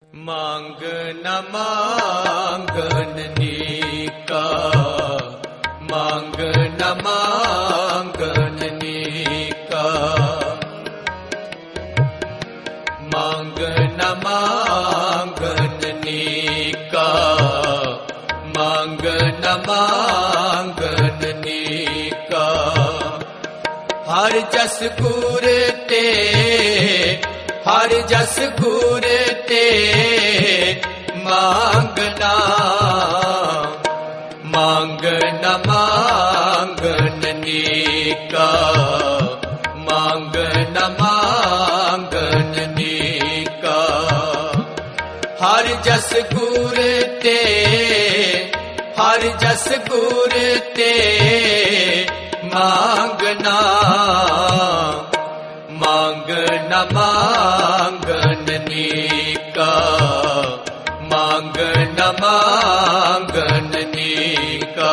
मांग न मांगन नीका, मांग न मांगन नीका, मांग न मांगन नीका, मांग न मांगन नीका। हर जस गुर ते, हर जस गुर ते मांगना, मांग न मांगन नीका, मांग न मांगन नीका। हर जस गुर ते, हर जस गुर ते मांगना, मांग न मांगन नीका, मांग न मांगन नीका।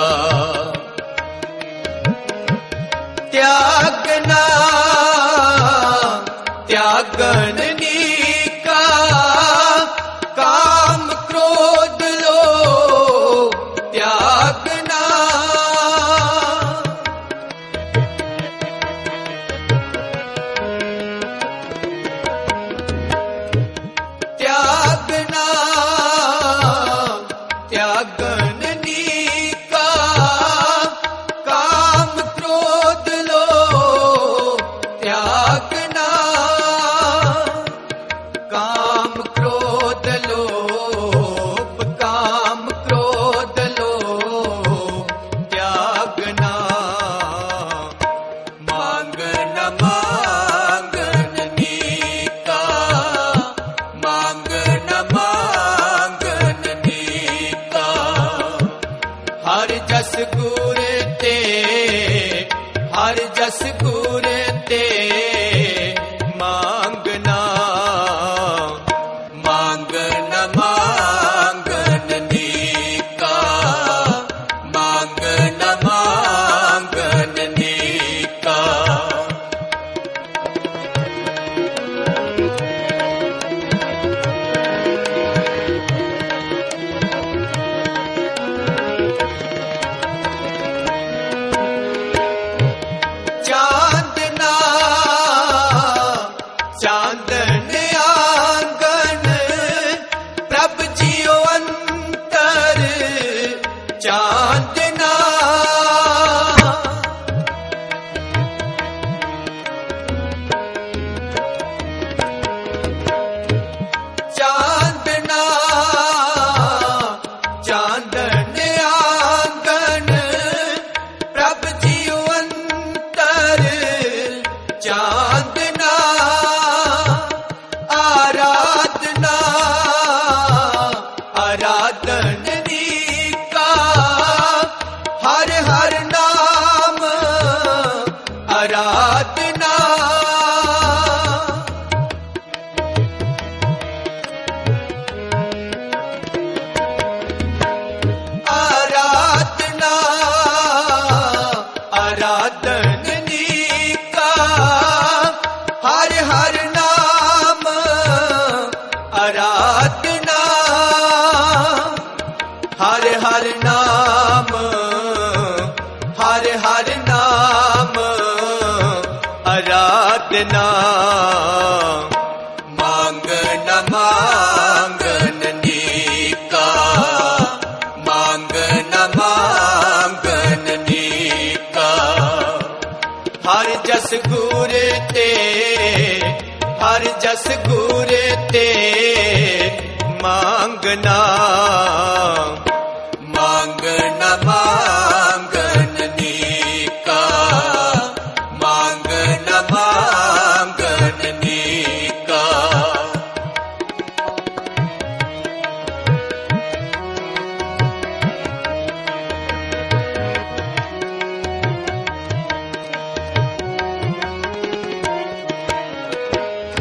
त्यागना, त्यागन नीका, काम क्रोध लो त्यागना। त्यागना, त्यागन नीका, काम क्रोध लो त्यागना। काम क्रोध लोभ, काम क्रोध लोभ त्यागना। मांग न मांगन नीका, मांग न मांगन नीका। हर जस गुर ते, हर जस गुर ते मांगना, मांग न मांगन नीका, मांग न मांगन नीका। चांदना, चांदन आंगन प्रभ जियो अंतर चांदना। चांदना, चांदन आंगन प्रभ जियो अंतर चांदना। आराधना, आराधन नीका, हर हर नाम आराधना। आराधना, आराधन नीका, हर हर नाम आराधना। हर हर नाम, हर हर नाम आराधना। मांग न मांगन नीका, मांग न मांगन नीका। हर जस गुर ते, हर जस गुर ते मांगना, मांग न मांगन नीका, मांग न मांगन नीका।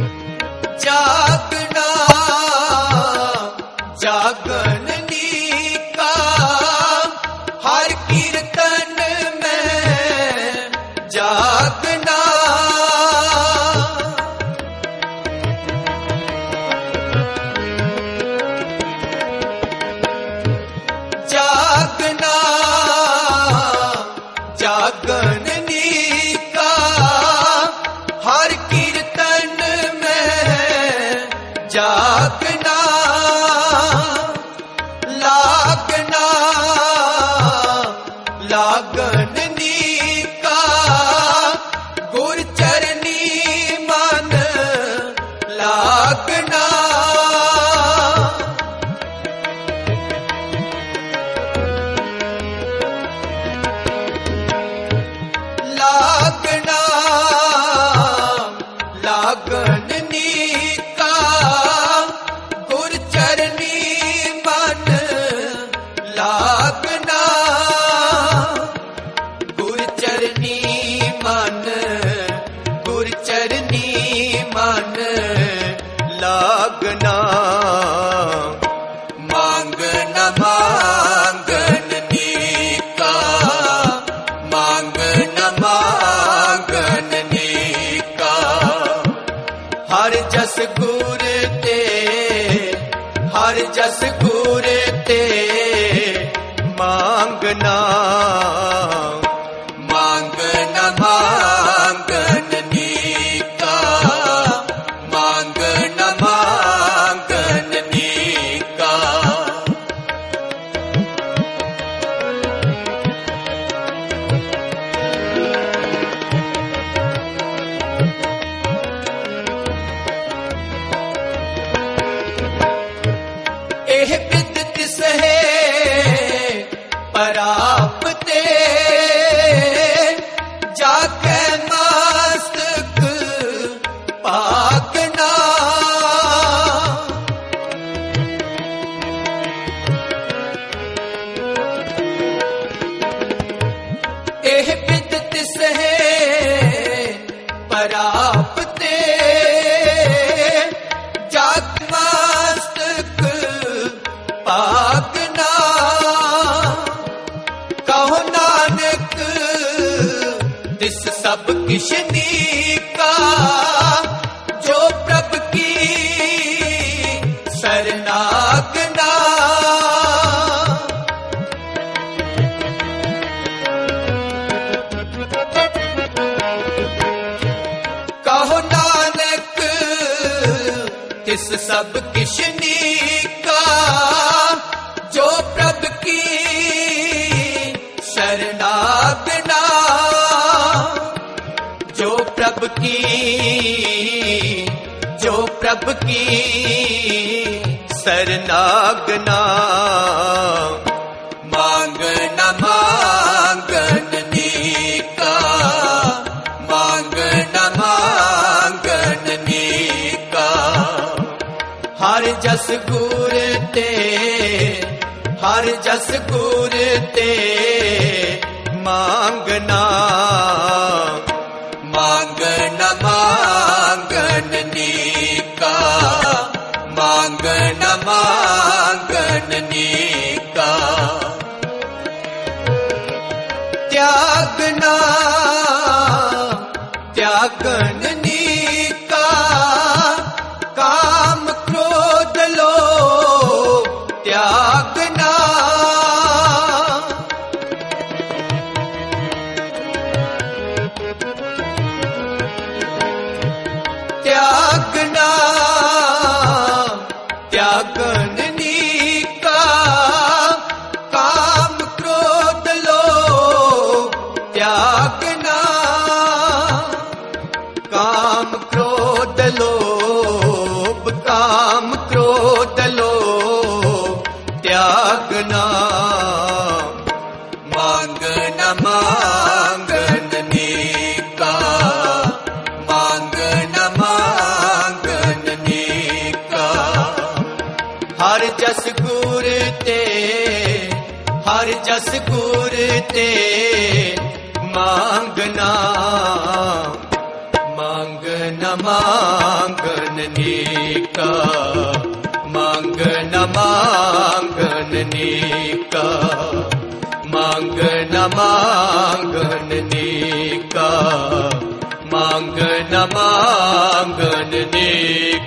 जागना, जागन नीका, जागना लागना लागन नीका गुर चरनी मन लागना लागना लागन नीका गुर चरनी मन लागना गुर चरनी मन गुर चरनी मन लागना मांगन मांगन नीका मांगन मांगन नीका हर जस गुर ते हर जस गुर ते मांगना मांगन मांगन नीका मांगन मांगन नीका एह बिद तिस है परापते जाके मस्तक पागना एह बिद तिस है परापते जाके मस्तक पागना कहो नानक तिस सब किश नीका जो प्रभ की शरणागना कहो नानक तिस सब किश नीका जो प्रभ की शरणागना जो प्रभ की शरणागना मांगन मांगन नीका मांगन मांगन नीका हर जस गुर ते हर जस गुर ते मांगना मांगन मांगन नीका मांगन मांगन नीका त्यागना त्यागन नीका काम क्रोध लोभ त्यागना त्यागना त्यागन नीका काम क्रोध लोभ त्यागना काम क्रोध लोभ त्यागना मांगन मांगन नीका मांगन मांगन नीका हर जस गुर ते हर जस गुर ते मांगना मांगन मांगन नीका मांगन मांगन नीका मांगन मांगन नीका मांगन मांगन नीका।